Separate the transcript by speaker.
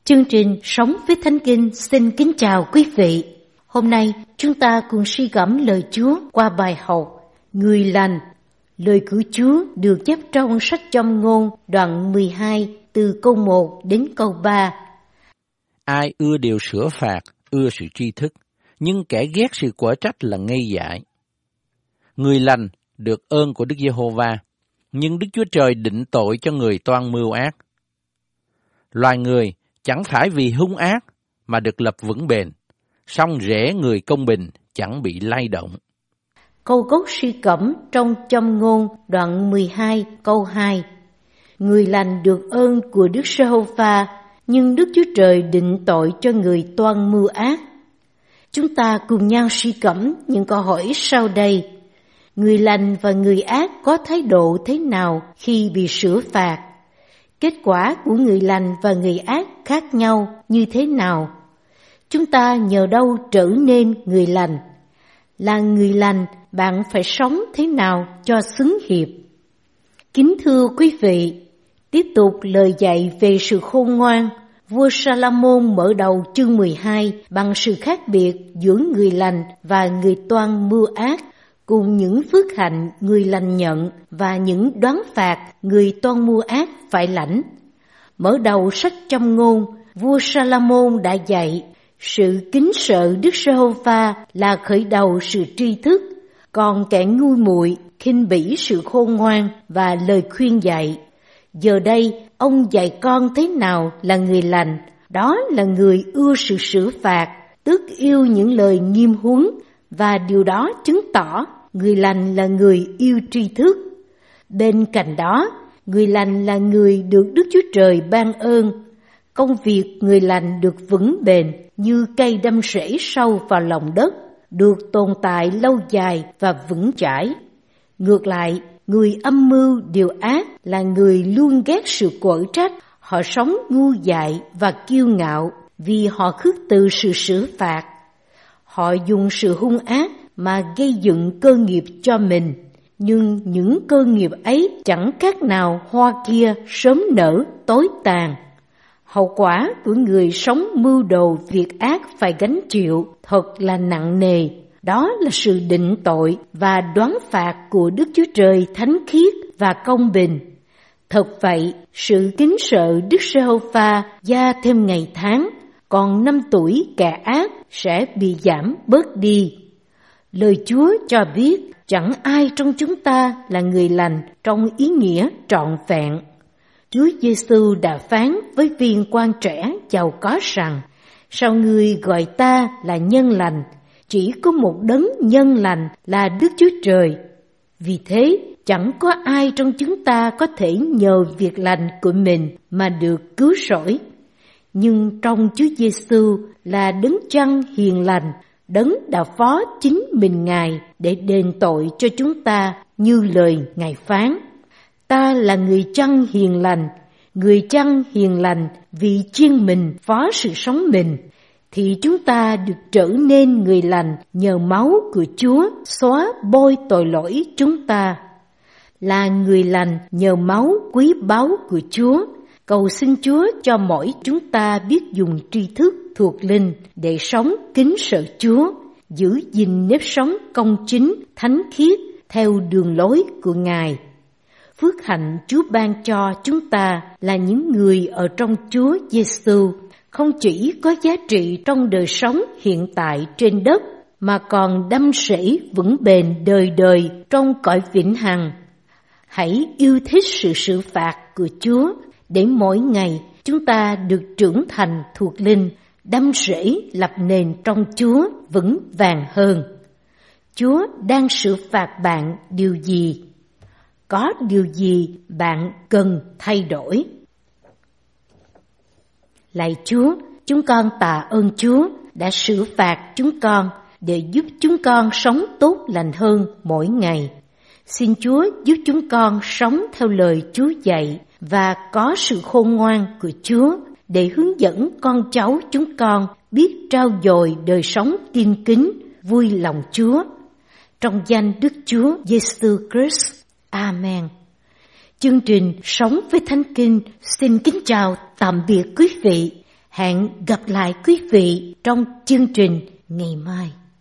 Speaker 1: Chương trình Sống với Thánh Kinh xin kính chào quý vị. Hôm nay chúng ta cùng suy gẫm lời Chúa qua bài học Người lành. Lời của Chúa được chép trong sách Châm ngôn đoạn 12 từ câu 1 đến câu 3.
Speaker 2: Ai ưa điều sửa phạt, ưa sự tri thức, nhưng kẻ ghét sự quở trách là ngây dại. Người lành được ơn của Đức Giê-hô-va, nhưng Đức Chúa Trời định tội cho người toan mưu ác. Loài người chẳng phải vì hung ác mà được lập vững bền, song rễ người công bình chẳng bị lay động.
Speaker 1: Câu gốc suy gẫm trong Châm ngôn đoạn 12 câu 2. Người lành được ơn của Đức Giê-hô-va, nhưng Đức Chúa Trời định tội cho người toan mưu ác. Chúng ta cùng nhau suy gẫm những câu hỏi sau đây. Người lành và người ác có thái độ thế nào khi bị sửa phạt? Kết quả của người lành và người ác khác nhau như thế nào? Chúng ta nhờ đâu trở nên người lành? Là người lành, bạn phải sống thế nào cho xứng hiệp? Kính thưa quý vị, tiếp tục lời dạy về sự khôn ngoan, vua Sa-la-môn mở đầu chương 12 bằng sự khác biệt giữa người lành và người toan mưu ác, cùng những phước hạnh người lành nhận và những đoán phạt người toan mưu ác phải lãnh. Mở đầu sách Châm ngôn, vua Sa-la-môn đã dạy sự kính sợ Đức Giê-hô-va là khởi đầu sự tri thức, còn kẻ ngu muội khinh bỉ sự khôn ngoan và lời khuyên dạy. Giờ đây, ông dạy con thế nào là người lành, đó là người ưa sự sửa phạt, tức yêu những lời nghiêm huấn, và điều đó chứng tỏ người lành là người yêu tri thức. Bên cạnh đó, người lành là người được Đức Chúa Trời ban ơn. Công việc người lành được vững bền như cây đâm rễ sâu vào lòng đất, được tồn tại lâu dài và vững chãi. Ngược lại, người âm mưu điều ác là người luôn ghét sự quở trách, họ sống ngu dại và kiêu ngạo vì họ khước từ sự sửa phạt. Họ dùng sự hung ác mà gây dựng cơ nghiệp cho mình, nhưng những cơ nghiệp ấy chẳng khác nào hoa kia sớm nở tối tàn. Hậu quả của người sống mưu đồ việc ác phải gánh chịu thật là nặng nề, đó là sự định tội và đoán phạt của Đức Chúa Trời thánh khiết và công bình. Thật vậy, sự kính sợ Đức Giê-hô-va gia thêm ngày tháng, còn năm tuổi kẻ ác sẽ bị giảm bớt đi. Lời Chúa cho biết chẳng ai trong chúng ta là người lành trong ý nghĩa trọn vẹn. Chúa Giêsu đã phán với viên quan trẻ giàu có rằng: sao ngươi gọi ta là nhân lành? Chỉ có một đấng nhân lành là Đức Chúa Trời. Vì thế, chẳng có ai trong chúng ta có thể nhờ việc lành của mình mà được cứu rỗi. Nhưng trong Chúa Giêsu là đấng chân hiền lành, đấng đã phó chính mình Ngài để đền tội cho chúng ta như lời Ngài phán. Ta là người chân hiền lành, người chân hiền lành vì chiên mình phó sự sống mình, thì chúng ta được trở nên người lành nhờ máu của Chúa xóa bôi tội lỗi chúng ta. Là người lành nhờ máu quý báu của Chúa, cầu xin Chúa cho mỗi chúng ta biết dùng tri thức thuộc linh để sống kính sợ Chúa, giữ gìn nếp sống công chính, thánh khiết theo đường lối của Ngài. Phước hạnh Chúa ban cho chúng ta là những người ở trong Chúa Giêsu không chỉ có giá trị trong đời sống hiện tại trên đất mà còn đâm rễ vững bền đời đời trong cõi vĩnh hằng. Hãy yêu thích sự sửa phạt của Chúa để mỗi ngày chúng ta được trưởng thành thuộc linh, đâm rễ lập nền trong Chúa vững vàng hơn. Chúa đang sửa phạt bạn điều gì? Có điều gì bạn cần thay đổi? Lạy Chúa, chúng con tạ ơn Chúa đã sửa phạt chúng con để giúp chúng con sống tốt lành hơn mỗi ngày. Xin Chúa giúp chúng con sống theo lời Chúa dạy và có sự khôn ngoan của Chúa để hướng dẫn con cháu chúng con biết trau dồi đời sống tin kính, vui lòng Chúa. Trong danh Đức Chúa Giêsu Christ. Amen. Chương trình Sống với Thánh Kinh xin kính chào tạm biệt quý vị. Hẹn gặp lại quý vị trong chương trình ngày mai.